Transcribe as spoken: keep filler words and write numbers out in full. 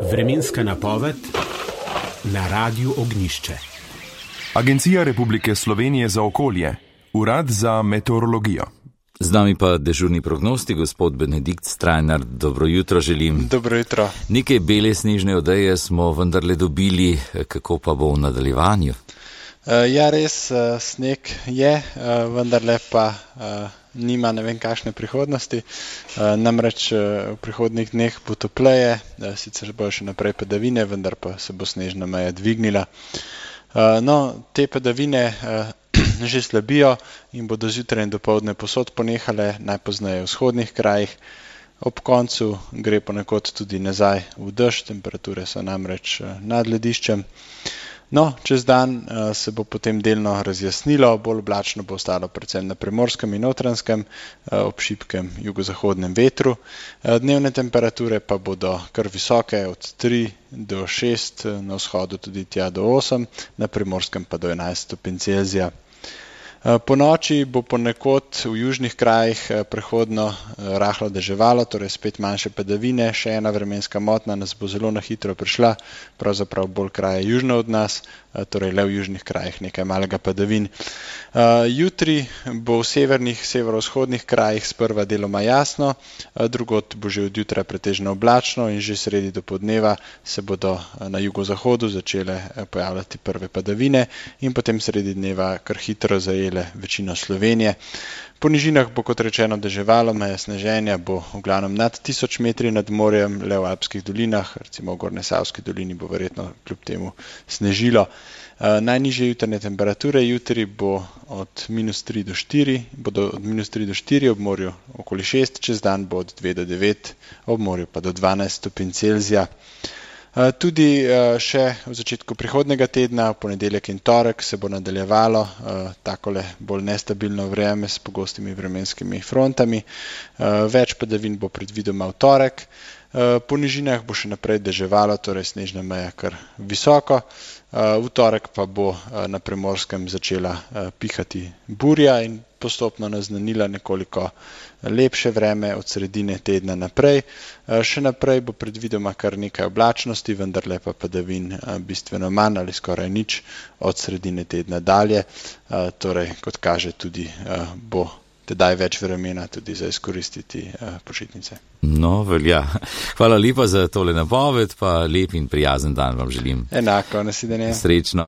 Vremenska napoved na Radiu Ognjišče. Agencija Republike Slovenije za okolje, Urad za meteorologijo. Z nami pa dežurni prognosti, gospod Benedikt Strajnar. Dobro jutro želim. Dobro jutro. Nekaj bele snežne odeje smo vendarle dobili, kako pa bo v nadaljevanju? Ja, res, sneg je, vendarle pa nima ne vem kakšne prihodnosti. Namreč v prihodnjih dneh bo topleje, sicer bo še naprej padavine, vendar pa se bo snežna meja dvignila. No, te padavine že slabijo in bodo zjutraj in dopoldne posod ponehale, najpozneje v vzhodnih krajih. Ob koncu gre ponekod tudi nazaj v dež, temperature so namreč nad lediščem. No, čez dan se bo potem delno razjasnilo, bolj oblačno bo ostalo predvsem na primorskem in notranjskem, ob šibkem jugozahodnem vetru. Dnevne temperature pa bodo kar visoke, od tri do šest, na vzhodu tudi tja do osem, na primorskem pa do enajst stopinj Celzija. Po noči bo ponekod v južnih krajih prehodno rahlo deževalo, torej spet manjše padavine, še ena vremenska motnja nas bo zelo na hitro prišla, pravzaprav bolj kraje južno od nas, torej le v južnih krajih nekaj malega padavin. Jutri bo v severnih, severovzhodnih krajih sprva deloma jasno, drugod bo že od jutra pretežno oblačno in že sredi dopoldneva se bodo na jugozahodu začele pojavljati prve padavine in potem sredi dneva kar hitro zajele večino Slovenije. Po nižinah bo, kot rečeno, deževalo, meja sneženja bo v glavnem nad tisoč metri nad morjem, le v alpskih dolinah, recimo v Gornjesavski dolini bo verjetno kljub temu snežilo. Najnižje jutranje temperature jutri bo od minus tri do štiri, bodo od minus tri do štiri, ob morju okoli šest, čez dan bo od dve do devet, ob morju pa do dvanajst stopinj Celzija. Tudi še v začetku prihodnega tedna, v ponedeljek in torek, se bo nadaljevalo takole bolj nestabilno vreme s pogostimi vremenskimi frontami. Več padavin bo predvidoma v torek. Po nižinah bo še naprej deževalo, torej snežna meja kar visoko. V torek pa bo na primorskem začela pihati burja in postopno naznanila nekoliko lepše vreme od sredine tedna naprej. Še naprej bo predvidoma kar nekaj oblačnosti, vendarle pa padavin bistveno manj ali skoraj nič od sredine tedna dalje. Torej, kot kaže, tudi bo tedaj več vremena tudi za izkoristiti počitnice. No, velja. Hvala lepa za tole napoved, pa lep in prijazen dan vam želim. Enako, nasvidenje. Srečno.